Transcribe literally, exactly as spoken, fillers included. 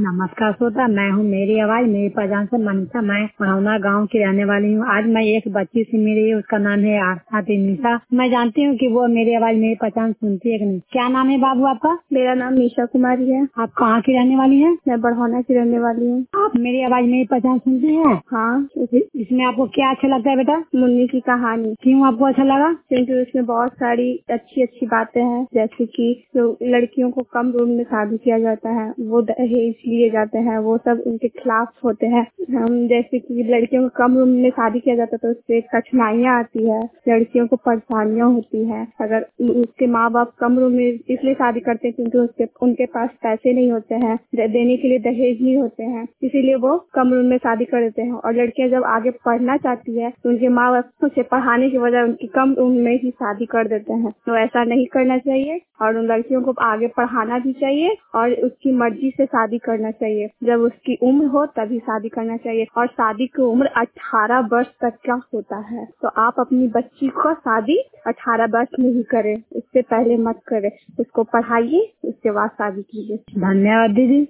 नमस्कार श्रोता, मैं हूँ मेरी आवाज मेरी पहचान से मनीषा। मैं मढ़ौना गांव की रहने वाली हूँ। आज मैं एक बच्ची से मिली, उसका नाम है आस्था निशा। मैं जानती हूँ कि वो मेरी आवाज मेरी पहचान सुनती है कि नहीं। क्या नाम है बाबू आपका? मेरा नाम निशा कुमारी है। आप कहाँ की रहने वाली है? मैं बढ़ौना की रहने वाली हूँ। आप मेरी आवाज मेरी पहचान सुनती है? हाँ। इसमें आपको क्या अच्छा लगता है बेटा? मुन्नी की कहानी। क्यों आपको अच्छा लगा? क्योंकि उसमें बहुत सारी अच्छी अच्छी बातें हैं, जैसे कि जो लड़कियों को कम उम्र में शादी किया जाता है, वो दहेज लिए जाते हैं, वो सब उनके खिलाफ होते हैं। हम जैसे कि लड़कियों को कम उम्र में शादी किया जाता है तो उससे कठिनाइयाँ आती है, लड़कियों को परेशानियाँ होती है। अगर उसके माँ बाप कम उम्र में इसलिए शादी करते हैं क्योंकि उसके उनके पास पैसे नहीं होते हैं, देने के लिए दहेज नहीं होते हैं, इसीलिए वो कम उम्र में शादी कर देते हैं। और लड़कियां जब आगे पढ़ना चाहती है तो उनके माँ बाप उसे पढ़ाने की वजह उनकी कम उम्र में ही शादी कर देते हैं। तो ऐसा नहीं करना चाहिए और उन लड़कियों को आगे पढ़ाना भी चाहिए और उसकी मर्जी से शादी करना चाहिए। जब उसकी उम्र हो तभी शादी करना चाहिए और शादी की उम्र अठारह वर्ष तक का होता है। तो आप अपनी बच्ची को शादी अठारह वर्ष में ही करें, इससे पहले मत करें। उसको पढ़ाइए, उसके बाद शादी कीजिए। धन्यवाद दीदी।